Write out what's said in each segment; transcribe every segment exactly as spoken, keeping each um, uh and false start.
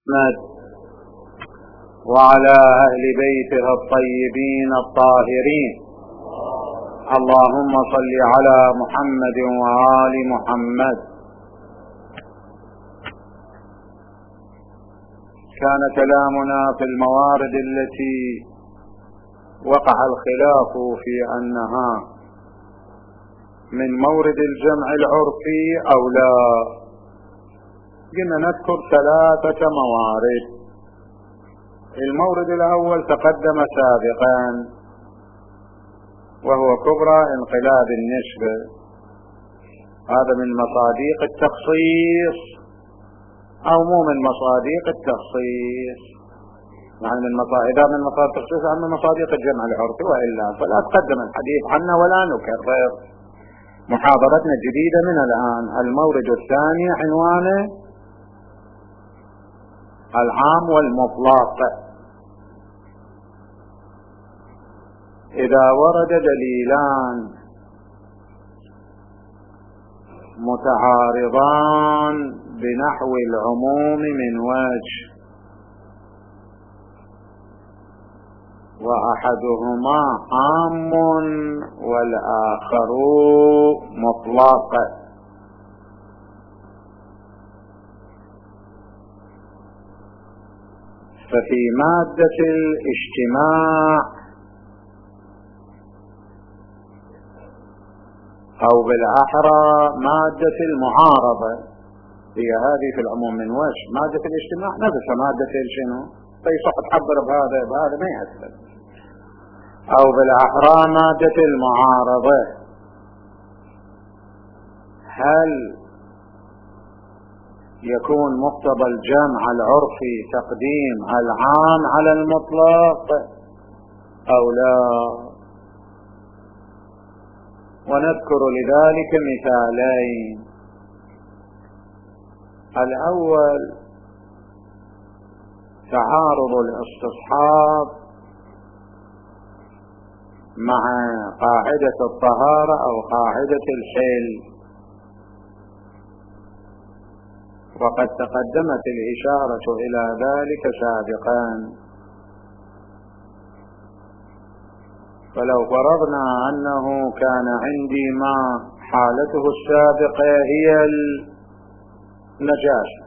محمد وعلى أهل بيته الطيبين الطاهرين. اللهم صل على محمد وآل محمد. كان كلامنا في الموارد التي وقع الخلاف في أنها من مورد الجمع العرفي أو لا. قلنا نذكر ثلاثة موارد. المورد الأول تقدم سابقا وهو كبرى انقلاب النسبة، هذا من مصادق التخصيص أو مو من مصادق التخصيص، يعني من مصادق إذا من مصادق التخصيص أو من مصادق الجمع العرفي، وإلا فلا تقدم الحديث عنه ولا نكرر. محاضرتنا الجديدة من الآن المورد الثاني عنوانه العام والمطلق. إذا ورد دليلان متعارضان بنحو العموم من وجه وأحدهما عام والآخر مطلق، ففي مادة الاجتماع أو بالأحرى مادة المعارضة، هي هذه في العموم من وجه، مادة الاجتماع نفس مادة شنو؟ فيصح تعبر بهذا بهذا ما يأثر. أو بالأحرى مادة المعارضة. هل يكون مقتضى الجمع العرفي تقديم العام على المطلق أو لا؟ ونذكر لذلك مثالين. الأول تعارض الاستصحاب مع قاعدة الطهارة أو قاعدة الحل، وقد تقدمت الإشارة إلى ذلك سابقا. فلو فرضنا أنه كان عندي ما حالته السابقة هي النجاسة،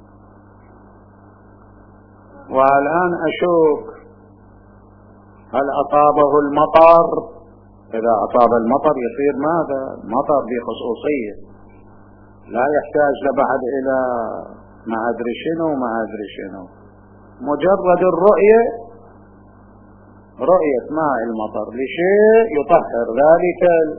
والآن أشوف هل أصابه المطر، إذا أصاب المطر يصير ماذا؟ مطر بخصوصية لا يحتاج لبعد إلى ما أدري شنو ما أدري شنو، مجرد الرؤية رؤية ماء المطر لشيء يطهر ذلك.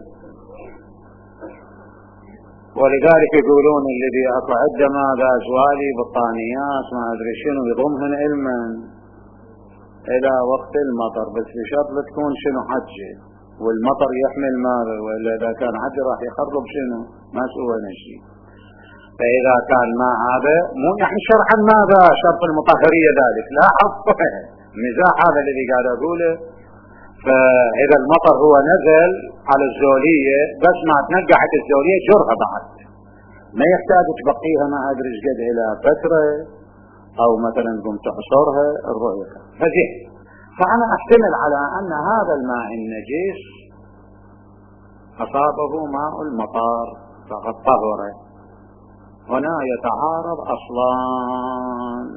ولذلك يقولون الذي أقعد ماذا زوالي بطانيات ما أدري شنو يضمهن علما إلى وقت المطر، بس بشرط تكون شنو حجة والمطر يحمل ماذا، وإلا إذا كان حجة راح يخرب شنو ما سوى شيء. فإذا كان ما هذا مو يعني شرعا ماذا شرط المطهرية ذلك، لا حق مزاح هذا الذي قاعد أقوله. فإذا المطر هو نزل على الزولية بس ما تنقعت الزولية جرها بعد، ما يحتاج تبقيها ما أدري قد إلى فترة أو مثلا قم تعصرها الرؤية فزين. فأنا أحتمل على أن هذا الماء النجس أصابه ماء المطر فقد طهر. هنا يتعارض أصلان.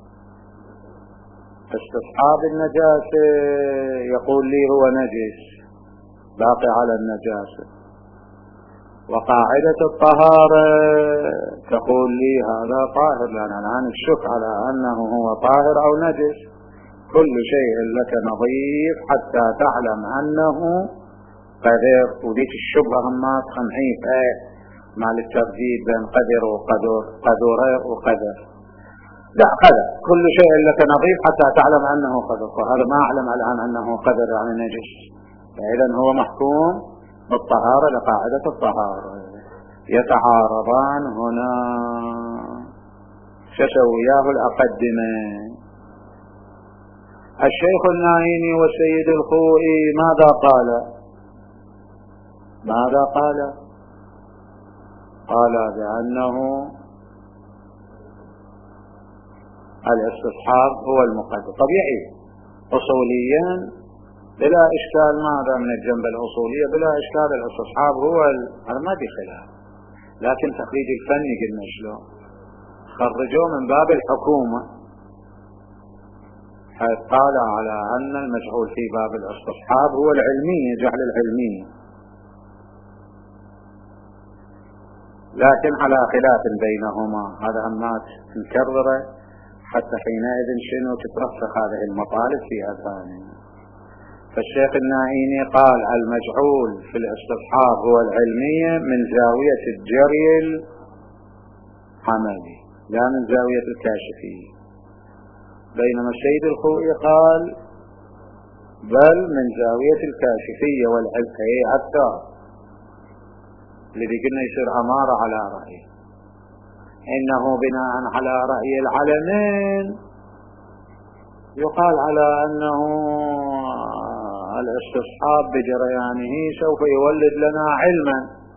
استصحاب النجاسة يقول لي هو نجس باقي على النجاسة، وقاعدة الطهارة تقول لي هذا طاهر، لأن الآن الشك على أنه هو طاهر أو نجس. كل شيء لك نظيف حتى تعلم أنه قدر. وديك الشبهة ما تخنعيف ايه مع الترديد بين قدر وقدر، قدر وقدر، لا قدر. كل شيء لك نظيف حتى تعلم أنه قدر، وهذا ما أعلم الآن أنه قدر يعني نجس، فإذا هو محكوم بالطهارة لقاعدة الطهارة. يتعارضان هنا. شسوياه الأقدمة الشيخ النايني والسيد الخوئي ماذا قال؟ ماذا قال؟ قال بأنه الاستصحاب هو المقدم. طبيعي أصوليا بلا إشكال، ماذا من الجنب الأصولية بلا إشكال الاستصحاب هو هذا ما في خلاف، لكن تخريج الفني قلنا شلون خرجوه من باب الحكومة، حيث قال على أن المجهول في باب الاستصحاب هو العلمية، جعل العلمية، لكن على خلاف بينهما. هذا همات نكرره حتى حينئذ شنو تترسخ هذه المطالب في أذهاننا. فالشيخ النائيني قال المجعول في الاستصحاب هو العلمية من زاوية الجري الحملي لا من زاوية الكاشفية، بينما السيد الخوئي قال بل من زاوية الكاشفية والعلمية حتى الذي قلنا يصير أمارة على رأيه، إنه بناء على رأي العلمين يقال على أنه الاستصحاب بجريانه سوف يولد لنا علما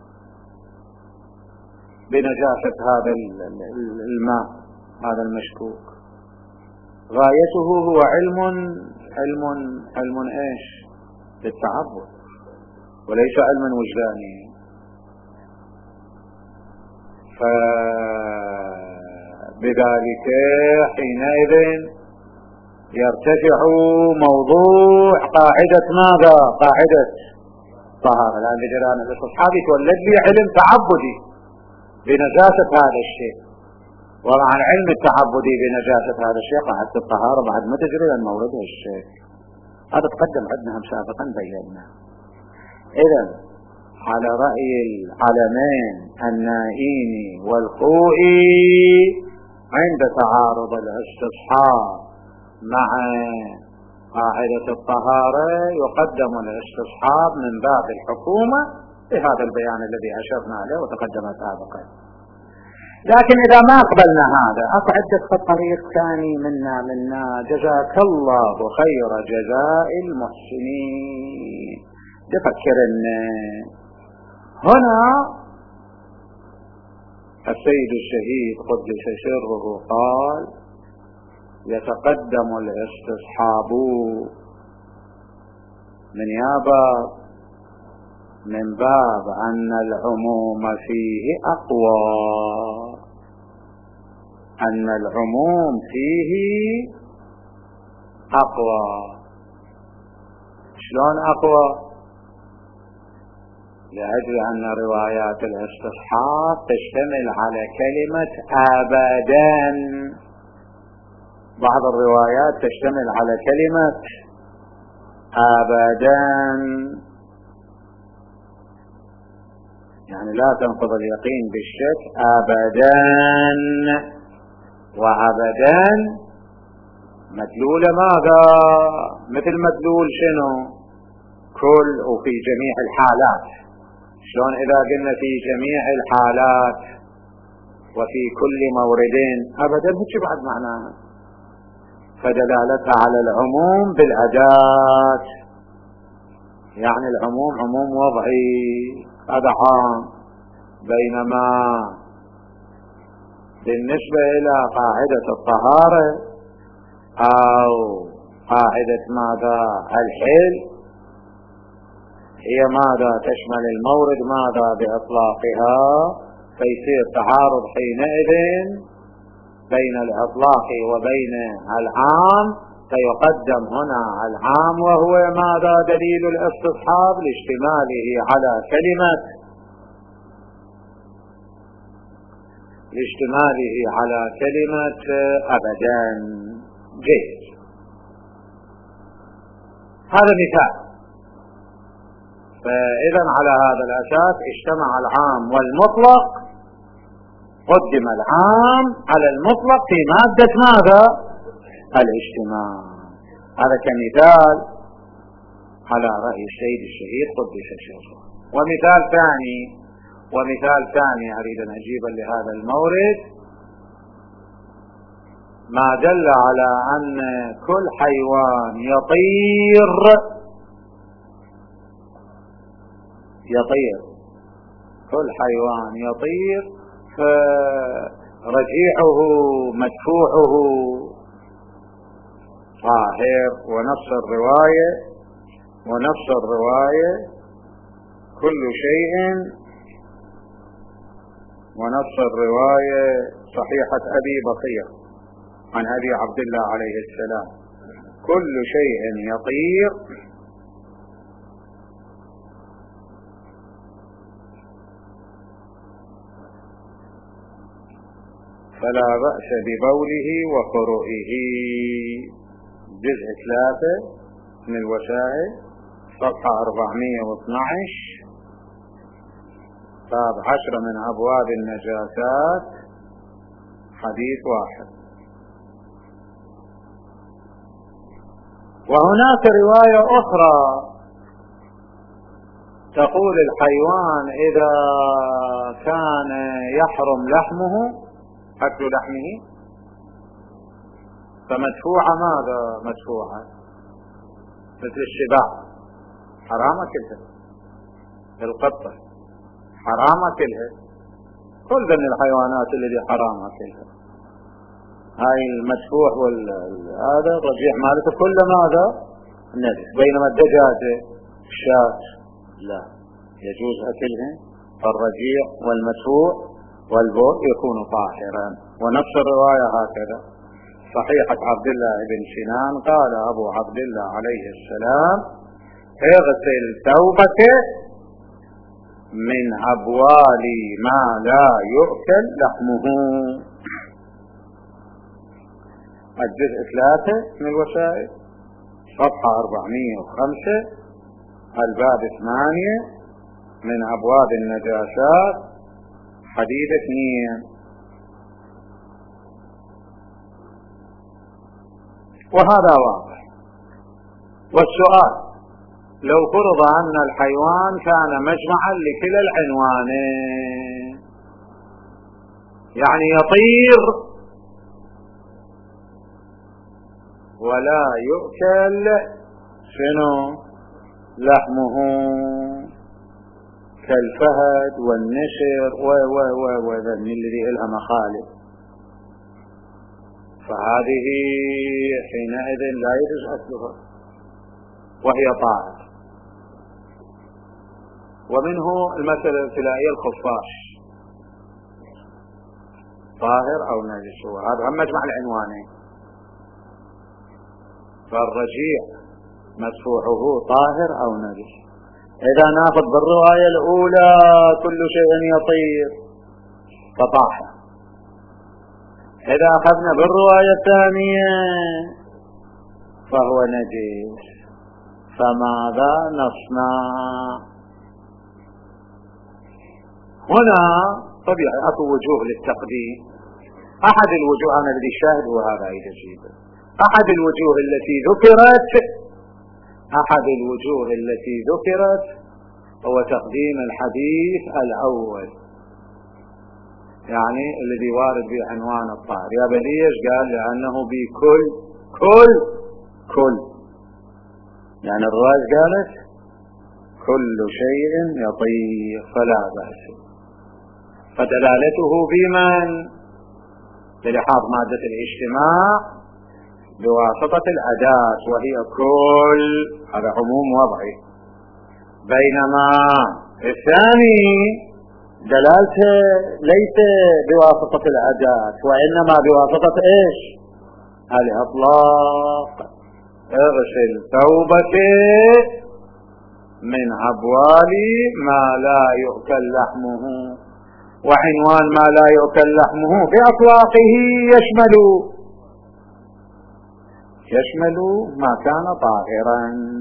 بنجاسة هذا الماء هذا المشكوك، غايته هو علم علم علم ايش للتعبد وليس علما وجداني. فبذلك حينئذ يرتفع موضوع قاعدة ماذا؟ قاعدة طهارة، لأن بجريان الاستصحاب يتولد لي علم تعبدي بنجاسة هذا الشيء، ومع العلم التعبدي بنجاسة هذا الشيء قاعدة الطهارة بعد ما تجري عن موردها الشيء. هذا تقدم عندنا سابقا بينا. إذا على رأي العلمين النائيني والخوئي عند تعارض الاستصحاب مع قاعدة الطهارة يقدم الاستصحاب من باب الحكومة بهذا البيان الذي أشرنا عليه وتقدم سابقا. لكن إذا ما قبلنا هذا أكو عدة طريق ثاني منا منا جزاك الله خير جزاء المحسنين. تفكرنا هنا السيد الشهيد قدس سره قال يتقدم الاستصحاب من يابا من باب أن العموم فيه أقوى، أن العموم فيه أقوى. شلون أقوى؟ لأجل أن روايات الاستصحاب تشتمل على كلمة أبدا، بعض الروايات تشتمل على كلمة أبدا، يعني لا تنقض اليقين بالشك أبدا، وأبدا مدلول ماذا؟ مثل مدلول شنو؟ كل وفي جميع الحالات. شلون إذا قلنا في جميع الحالات وفي كل مورد أبدا هيك بعد معناها، فدلالتها على العموم بالأداة، يعني العموم عموم وضعي هذا عام، بينما بالنسبة إلى قاعدة الطهارة أو قاعدة ماذا الحل هي ماذا تشمل المورد ماذا بإطلاقها، فيصير تعارض حينئذ بين الإطلاق وبين العام، فيقدم هنا العام وهو ماذا دليل الاستصحاب لاشتماله على كلمة لاشتماله على كلمة أبدا. جيد، هذا مثال. فإذا على هذا الأساس اجتمع العام والمطلق، قدم العام على المطلق في مادة ماذا؟ الاجتماع. هذا كمثال على رأي السيد الشهيد قدس سره. ومثال ثاني ومثال ثاني أريد أن أجيب لهذا المورد، ما دل على أن كل حيوان يطير يطير كل حيوان يطير فرجيعه مدفوعه طاهر، ونفس الرواية ونفس الرواية كل شيء، ونفس الرواية صحيحة أبي بصير عن أبي عبد الله عليه السلام: كل شيء يطير فلا بأس ببوله وقرئه. جزء ثلاثة من الوسائل، صفحة أربعمائة واثني عشر، باب عشر من أبواب النجاسات، حديث واحد. وهناك رواية أخرى تقول: الحيوان إذا كان يحرم لحمه أكل لحمه، فمدفوعة ماذا؟ مدفوعة مثل السباع حرام أكلها، القطة حرام أكلها، كل ذن الحيوانات التي حرام أكلها. هاي المدفوع والهذا الرجيع مالته كل ماذا؟ نجس. بينما الدجاجة الشاة لا يجوز أكلها، فالرجيع والمدفوع والبول يكون طاهرا. ونفس الرواية هكذا صحيحة عبد الله بن سنان: قال أبو عبد الله عليه السلام: اغسل ثوبك من أبوال ما لا يؤكل لحمه. الجزء ثلاثة من الوسائل، صفحة أربعمائة وخمسة، الباب ثمانية من أبواب النجاسات، حديث اثنين. وهذا واضح. والسؤال: لو فرض أن الحيوان كان مجمعا لكلا العنوانين، يعني يطير ولا يؤكل شنو لحمه، كالفهد والنشر و و و و من الذي لها مخالف، فهذه حينئذ لا يجوز أكلها وهي طاهر. ومنه المسألة الابتلائية: الخفاش طاهر أو نجس، وهذا هم مجمع العنوانين. فالرجيع مدفوعه طاهر أو نجس. إذا ناخذ بالرواية الأولى كل شيء يطير فطاهر، إذا أخذنا بالرواية الثانية فهو نجس، فماذا نصنع؟ هنا طبيعي أكو وجوه للتقديم. أحد الوجوه، أنا بدي الشاهد وهذا يجيبه، أحد الوجوه التي ذكرت أحد الوجوه التي ذكرت هو تقديم الحديث الأول، يعني الذي وارد بعنوان الطاهر. يا بليش؟ قال لأنه بكل كل كل يعني الرواية قالت كل شيء يطير فلا بأس، فدلالته بمن؟ بلحاظ مادة الاجتماع بواسطة الأداة وهي كل، هذا عموم وضعي. بينما الثاني دلالته ليس بواسطة الأداة، وإنما بواسطة إيش؟ الإطلاق: اغسل ثوبك من أبوال ما لا يؤكل لحمه. وعنوان ما لا يؤكل لحمه بأطلاقه يشمل يشمل ما كان طاهرا،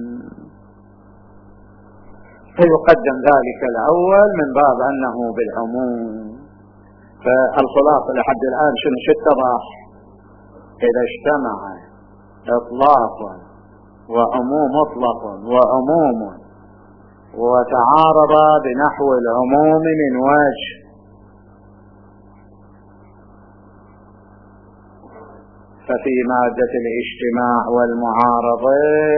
فيقدم ذلك الأول من باب أنه بالعموم. فالخلاصة لحد الآن شنو اتضح؟ إذا اجتمع إطلاق وعموم مطلق وعموم وتعارض بنحو العموم من وجه، ففي مادة الاجتماع والمعارضة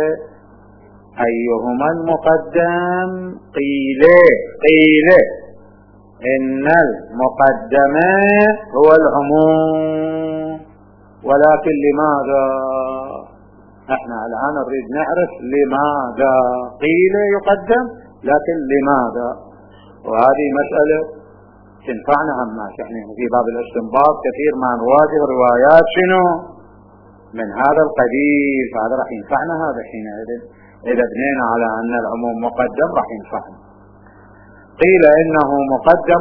أيهما المقدم؟ قيل قيل إن المقدم هو العموم. ولكن لماذا؟ احنا الآن نريد نعرف لماذا قيل يقدم، لكن لماذا، وهذه مسألة تنفعنا هماش. يعني في باب الاستنباط كثير ما نواجه روايات شنو من هذا القبيل، فهذا راح ينفعنا هذا حينئذ إذا بنينا على أن العموم مقدم راح ينفعنا. قيل إنه مقدم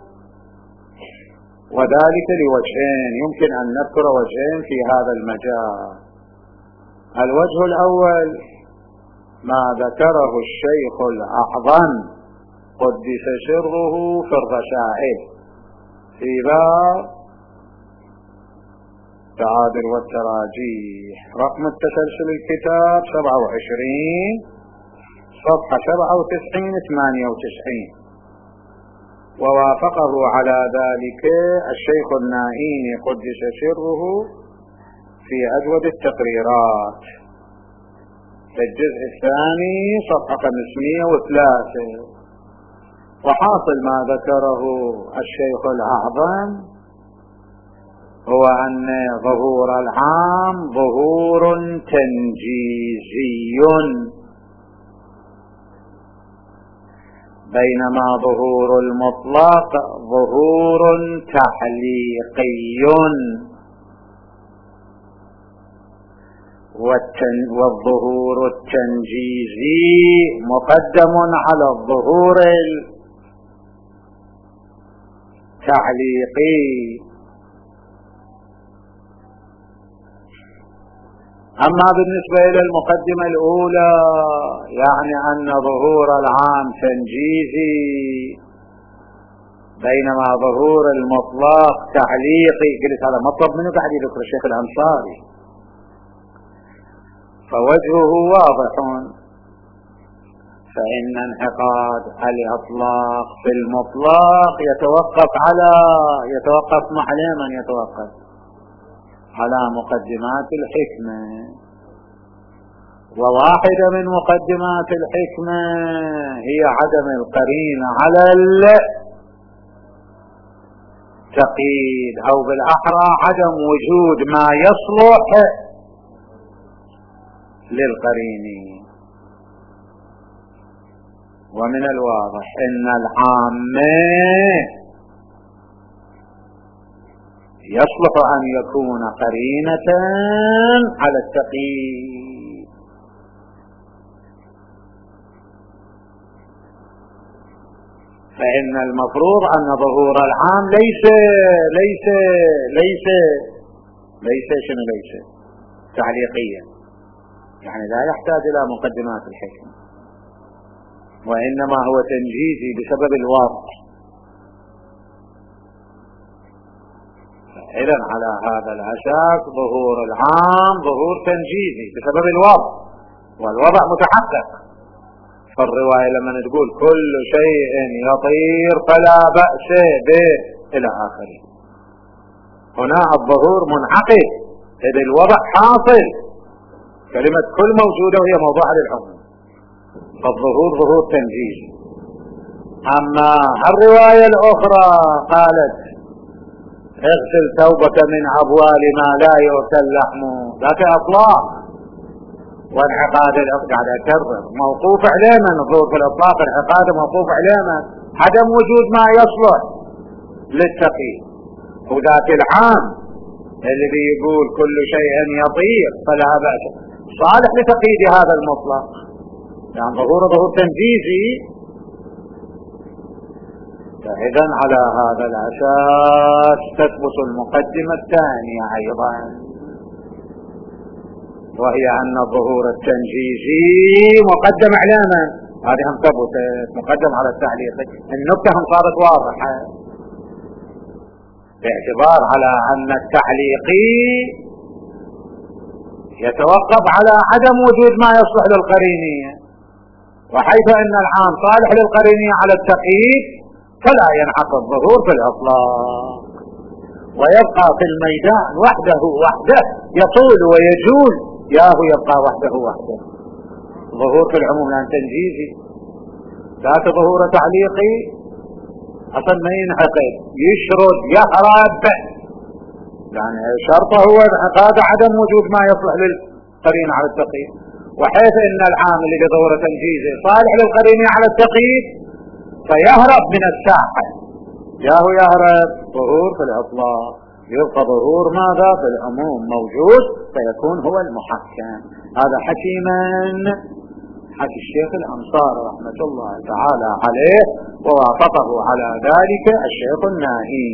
وذلك لوجهين، يمكن أن نذكر وجهين في هذا المجال. الوجه الأول ما ذكره الشيخ الأعظم قدس سره في الرسائل في باب التعادل والتراجيح، رقم التسلسل الكتاب سبعة وعشرين صفحة سبعة وتسعين ثمانية وتسعين، ووافقه على ذلك الشيخ النائيني قدس سره في أجود التقريرات في الجزء الثاني صفحة خمسمائة وثلاثة. وحاصل ما ذكره الشيخ الأعظم هو أن ظهور العام ظهور تنجيزي، بينما ظهور المطلق ظهور تحليقي، والظهور التنجيزي مقدم على الظهور التعليقي. أما بالنسبة إلى المقدمة الأولى يعني أن ظهور العام تنجيزي بينما ظهور المطلق تعليقي، قلت هذا مطلب منه قاعد يذكر الشيخ الأنصاري، فوجهه واضح. فإن انعقاد الإطلاق في المطلق يتوقف على يتوقف على من يتوقف على مقدمات الحكمة، وواحدة من مقدمات الحكمة هي عدم القرينة على التقييد، أو بالأحرى عدم وجود ما يصلح للقرينين. ومن الواضح أن العامة يصلح أن يكون قرينة على التقييد، فإن المفروض أن ظهور العام ليس ليس ليس ليس شنو ليس تعليقيا، يعني لا يحتاج إلى مقدمات الحكمة، وإنما هو تنجيزي بسبب الوضع. إذن على هذا الأساس ظهور العام ظهور تنجيزي بسبب الوضع، والوضع متحقق. فالرواية لما تقول كل شيء يطير فلا بأس به إلى آخره، هنا الظهور منعقد إذ الوضع حاصل، كلمة كل موجودة وهي موضوعة للعموم، فالظهور ظهور تنجيزي. أما الرواية الأخرى قالت اغسل ثوبك من أبوال ما لا يؤكل لحمه، ذاك أطلاق، وانعقاد قاعد أكرر موقوف عليه من الظهور في الإطلاق، انعقاد موقوف عليه من عدم وجود ما يصلح للتقييد. وذاك العام اللي بيقول كل شيء يطير فلا بأس صالح لتقييد هذا المطلق، يعني ظهور ظهور تنجيزي. فإذن على هذا الأساس تثبت المقدمة الثانية أيضا، وهي أن الظهور التنجيزي مقدم على من؟ هذه هم ثبتت مقدم على التعليق. النكتة هم صارت واضحة باعتبار على أن التعليقي يتوقف على عدم وجود ما يصلح للقرينية، وحيث أن العام صالح للقرينية على التقييد فلا ينعقد الظهور في الإطلاق، ويبقى في الميدان وحده وحده يطول ويجول، ياهو يبقى وحده وحده. ظهور في العموم لأن تنجيزي، ذات ظهور تعليقي أصلا ما ينعقد، يشرد يهرب، يعني شرطه هو انعقاد عدم وجود ما يصلح قرين على التقييد، وحيث ان العامل لظهور تنجيزه صالح للقرينين على التقييد فيهرب من الساحة. ياهو يهرب ظهور في الإطلاق، يبقى ظهور ماذا في العموم موجود فيكون هو المحكم. هذا حكي من؟ حكي الشيخ الأنصاري رحمة الله تعالى عليه، ووافقه على ذلك الشيخ الناهي.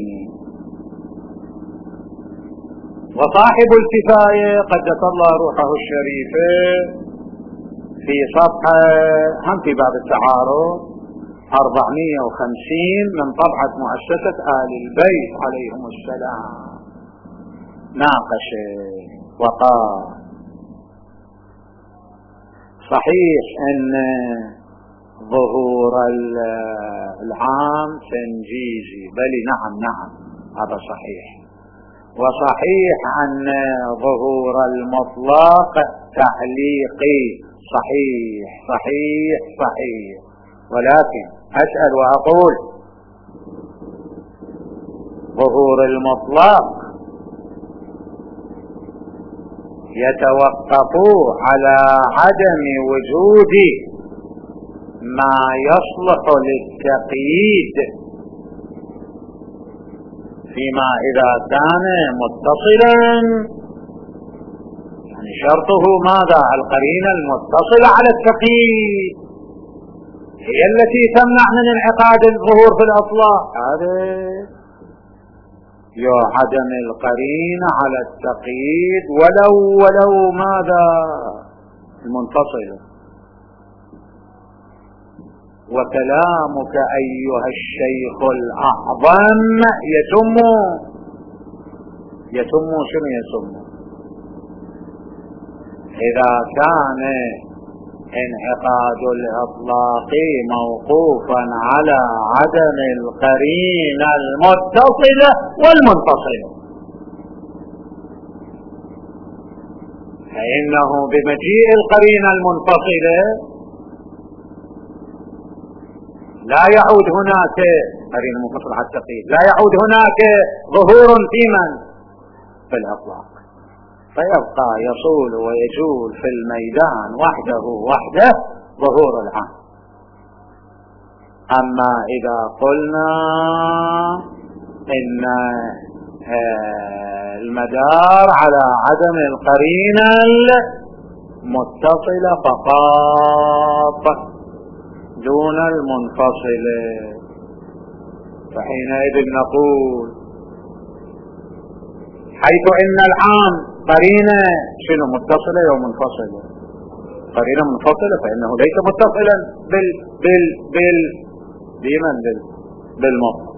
وصاحب الكفاية قدس الله روحه الشريفة في صفحة هم في باب التعارض أربعمائة وخمسين من طبعة مؤسسة آل البيت عليهم السلام ناقش وقال: صحيح أن ظهور العام تنجيزي، بل نعم نعم هذا صحيح، وصحيح أن ظهور المطلق تعليقي، صحيح صحيح صحيح. ولكن أسأل وأقول: ظهور المطلق يتوقف على عدم وجود ما يصلح للتقييد فيما إذا كان متصلا، يعني شرطه ماذا؟ القرينة المتصلة على التقييد هي التي تمنع من انعقاد الظهور في الأطلاق. هذا يا عدم القرينة على التقييد ولو ولو ماذا؟ المنفصلة. وكلامك أيها الشيخ الأعظم يتم يتم شنو يتم؟ إذا كان انعقاد الإطلاق موقوفا على عدم القرينة المتصلة والمنفصلة، فإنه بمجيء القرينة المنفصلة لا يعود هناك قرينة منفصلة على التقييد، لا يعود هناك ظهور في من؟ في الإطلاق، فيبقى يصول ويجول في الميدان وحده وحده ظهور العام. أما إذا قلنا إن المدار على عدم القرينة المتصلة فقط دون المنفصلة، فحينئذ نقول حيث إن العام قرينة شنو متصلة أو منفصلة؟ قرينة منفصلة، فإنه ليس متصلا بال بال بال بمن بال بالمطلق،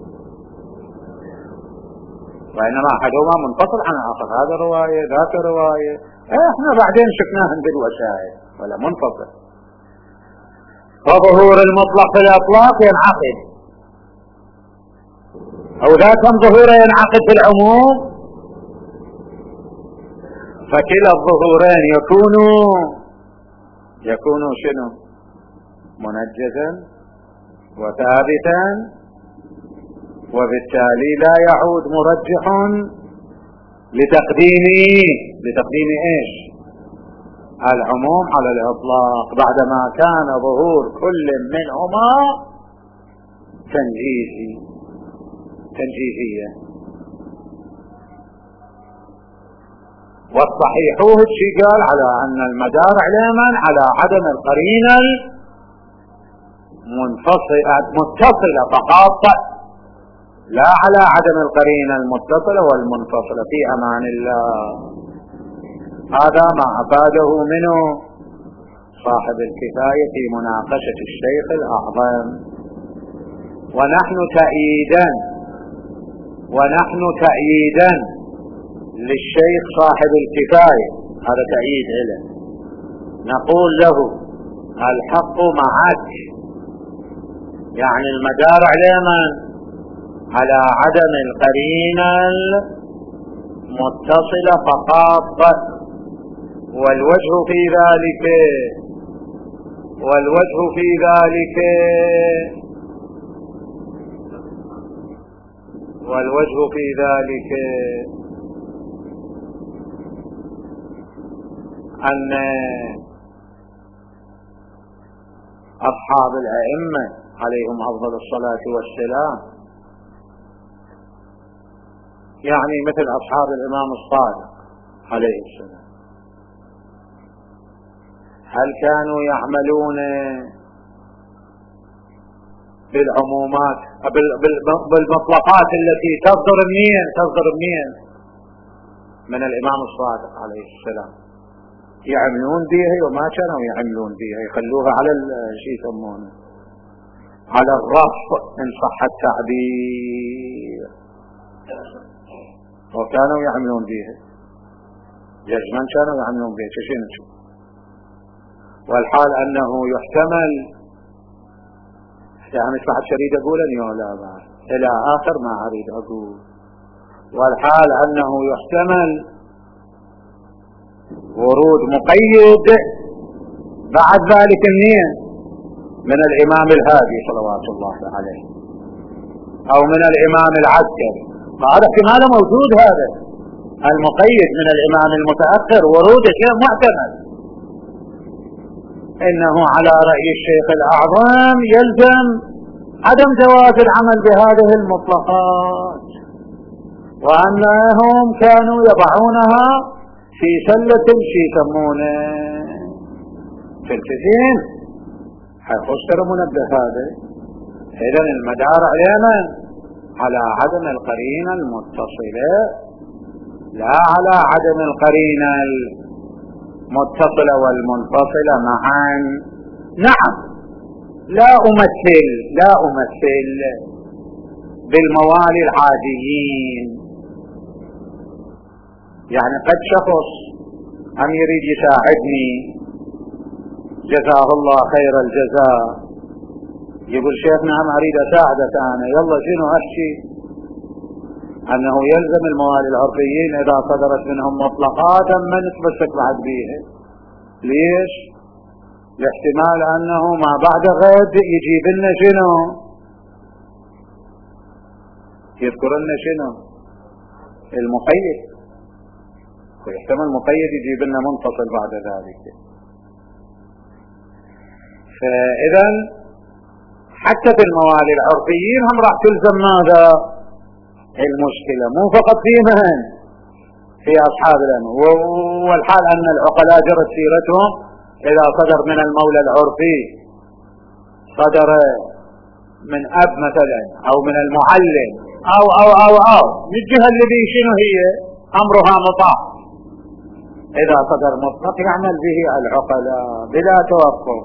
وإنما أحدهما منفصل عن الآخر. هذا رواية ذاك رواية، احنا بعدين شفناهم بالوسائل ولا منفصل. فظهور المطلق في الإطلاق ينعقد، أو ذاك ظهوره ينعقد في العموم، فكلا الظهورين يكونوا يكونوا شنو؟ منجزا وثابتا، وبالتالي لا يعود مرجح لتقديم لتقديم ايش؟ العموم على الإطلاق، بعدما كان ظهور كل منهما تنجيزي تنجيزية. والصحيح هو الشيء قال على أن المدار علما على عدم القرينة المنفصلة متصلة فقط، لا على عدم القرينة المتصلة والمنفصلة، في أمان الله. هذا ما أفاده منه صاحب الكفاية في مناقشة الشيخ الأعظم. ونحن تأييدا ونحن تأييدا للشيخ صاحب الكفاية، هذا تأييد له، نقول له الحق معك، يعني المدار علينا على عدم القرينة المتصلة فقط، والوجه في ذلك والوجه في ذلك والوجه في ذلك أن أصحاب الأئمة عليهم أفضل الصلاة والسلام يعني مثل أصحاب الإمام الصادق عليه السلام هل كانوا يعملون بالعمومات بالمطلقات التي تصدر منين تصدر منين من الإمام الصادق عليه السلام يعملون بها وما كانوا يعملون بها يخلوها على الشيء يسمونه على الرف إن صح التعبير وكانوا يعملون بها جزما كانوا يعملون بها شيء نشوف والحال أنه يحتمل يعني مش بعد شريد أقولني ولا بعد إلى آخر ما أريد أقول والحال أنه يحتمل ورود مقيد بعد ذلك منين من الإمام الهادي صلوات الله عليه أو من الإمام العسكري فهذا احتمال موجود هذا المقيد من الإمام المتأخر ورود شيء محتمل إنه على رأي الشيخ الأعظم يلزم عدم جواز العمل بهذه المطلقات وأنهم كانوا يضعونها في سلة شي يسمونه في الكثير حيخسر منبه هذا إذن المدار علينا على عدم القرينة المتصلة لا على عدم القرينة المتصلة والمنفصلة معا. نعم لا أمثل لا أمثل بالموالي العاديين يعني قد شخص أم يريد يساعدني جزاه الله خير الجزاء يقول شيخنا أنا أريد أساعدك أنا يلا شنو هالشي أنه يلزم الموالي العرفيين إذا صدرت منهم مطلقات ما نتمسك بعد بيها. ليش؟ لاحتمال أنه ما بعد غد يجيب لنا شنو يذكر لنا شنو المقيد ويحتمل المقيد يجيب لنا منفصل بعد ذلك. فإذا حتى في الموالي العرفيين هم راح تلزم ماذا المشكلة مو فقط فيهم في أصحاب الأمر والحال أن العقلاء جرت سيرتهم إذا صدر من المولى العرفي صدر من أب مثلا أو من المعلم أو أو أو أو من الجهة الذي شنو هي أمرها مطاع إذا صدر مطلق يعمل به العقلاء بلا توقف.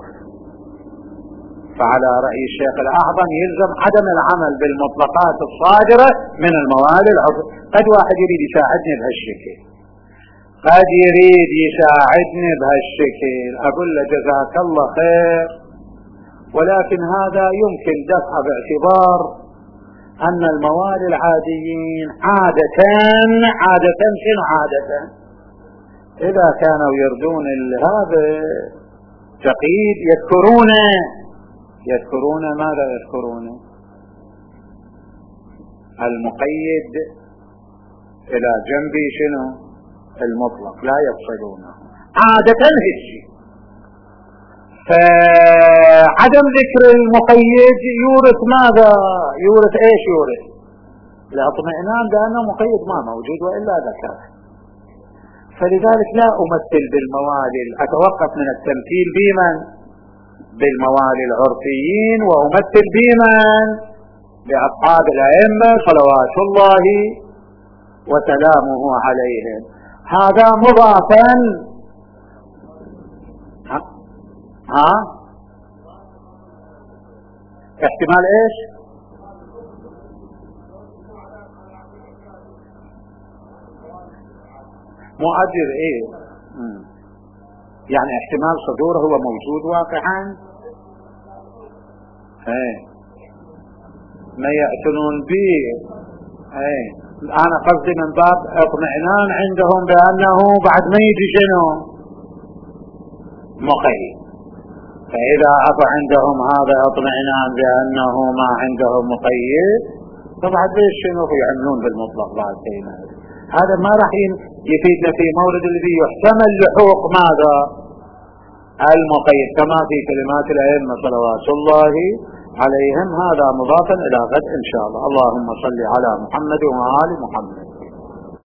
فعلى رأي الشيخ الأعظم يلزم عدم العمل بالمطلقات الصادرة من الموالي العرفية. قد واحد يريد يساعدني بهالشكل قد يريد يساعدني بهالشكل أقول له جزاك الله خير ولكن هذا يمكن دفع باعتبار أن الموالي العاديين عادة عادة شنو عادة إذا كانوا يردون هذا تقييد يذكرون يذكرون ماذا يذكرون المقيد إلى جنب شنو المطلق لا يفصلونه عادة هالشيء. فعدم ذكر المقيد يورث ماذا يورث ايش يورث الاطمئنان بأنه مقيد ما موجود وإلا ذكره. فلذلك لا أمثل بالموالي أتوقف من التمثيل بمن بالموالي العرفيين وأمثل بمن بأصحاب الأئمة صلوات الله وسلامه عليهم. هذا مضافا ها, ها؟ احتمال ايش مؤجر ايه مم. يعني احتمال صدوره هو موجود واقعا ايه ما يأتنون به ايه. انا قصدي من باب اطمئنان عندهم بانه بعد ما يجي شنو مقيد. فاذا اضع عندهم هذا اطمئنان بانه ما عندهم مقيد فبعد ليش شنو يعملون بالمطلق بعد كلمه هذا ما راح يفيدنا في مورد الذي يحتمل لحوق ماذا؟ المقيد، كما في كلمات الأئمة صلوات الله عليهم. هذا مضافا إلى غد إن شاء الله. اللهم صل على محمد وآل محمد.